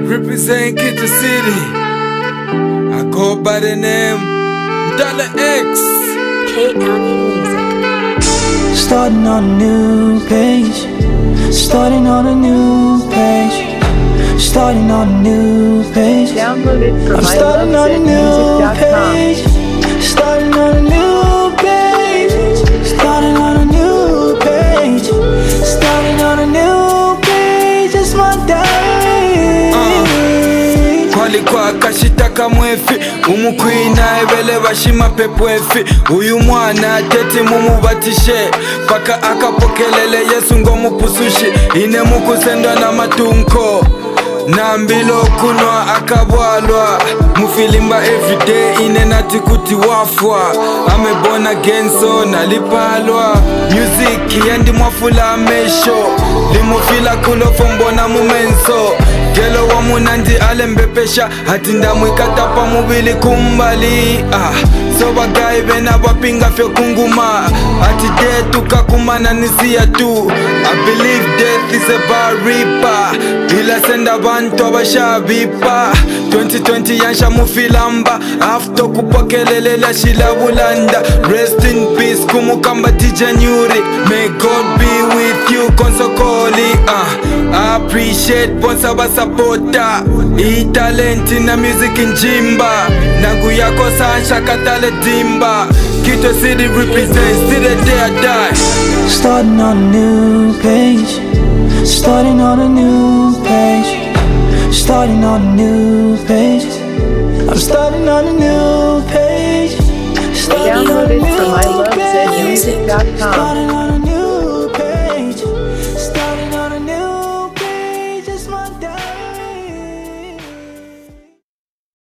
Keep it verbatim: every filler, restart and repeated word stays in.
Represent Kitchen City. I go by the name Dollar X. K-Almy Music. Starting on a new page. Starting on a new page. Starting on a new page. Download it from I'm starting on a new page. Starting on a new page. Starting on a new page. Starting on a new page. It's my day. Kwalikwa kashitaka mwefi umukwina ebele bashima pepwefi uyu mwana tete mumubatishe paka akapokelele Yesu ngo mupusushi ine mukusendwa na matunko Nambilo kunwa akabwalwa Mufilimba everyday ine nati kuti wafwa Ame born again so nalipalwa Music yendi mwafula amesho Limufila kulo fombona mumenso Gelo wa munandi alembepesha Hati ndamwikatapa mubili kumbali ah. So bagayi bena wapinga fyo kunguma Hati detu kakumana nisiya tu I believe death is a baripa Ila senda bantu abashabipa twenty twenty yansha mufilamba After kupokelele la shila bulanda Rest in peace kumukamba tijanury May God be with you konsokoli uh. I appreciate bonsa basapota I talenti na music njimba Nagu yako sansha katale dimba Kito City represents till the day I die. Starting on a new page. Starting on a new page. Starting on a new page. I'm starting on a new page. Starting on Download a it from new I love zen music dot page. com. Starting on a new page. Starting on a new page. It's my day.